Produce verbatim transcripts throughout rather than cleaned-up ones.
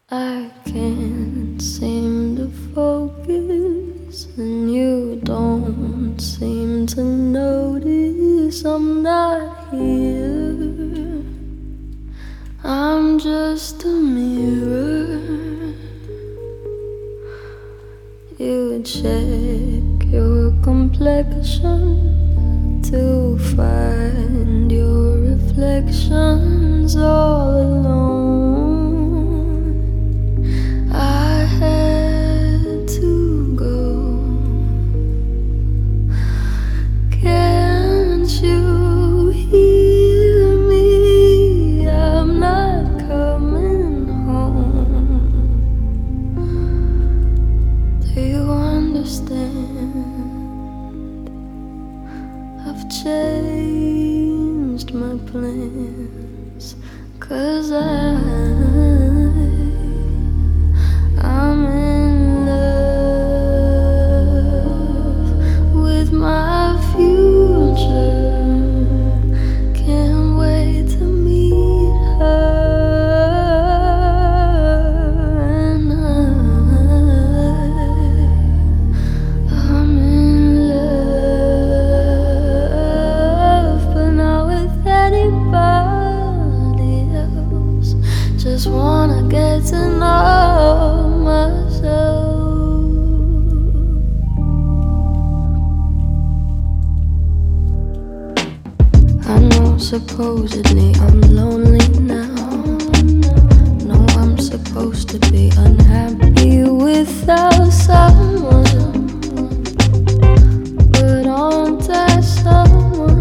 I can't seem to focus, and you don't seem to notice I'm not here. I'm just a mirror. You check your complexion to find your reflections all alone. I had to go. Can't you hear me? I'm not coming home. Do you understand? I've changed my plans, 'cause I I'm in love with my future. Can't wait to meet her, and I I'm in love, but not with anybody else. Just wanna get to know myself. I know supposedly I'm lonely now. No, I'm supposed to be unhappy without someone, but aren't I someone?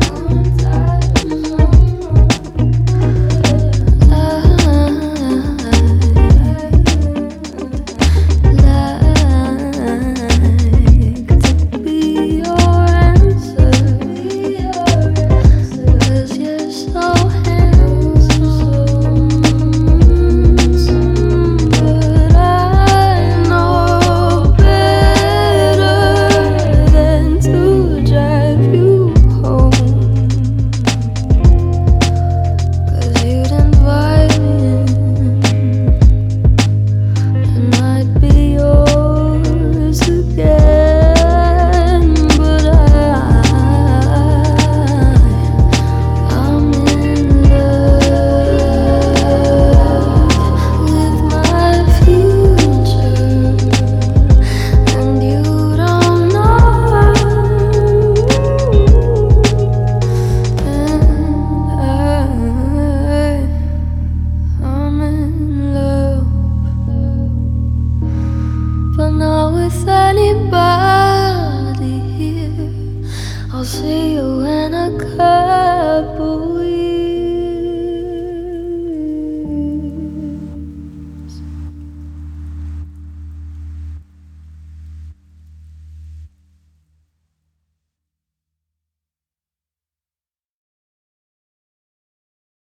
But not with anybody here. I'll see you when I come.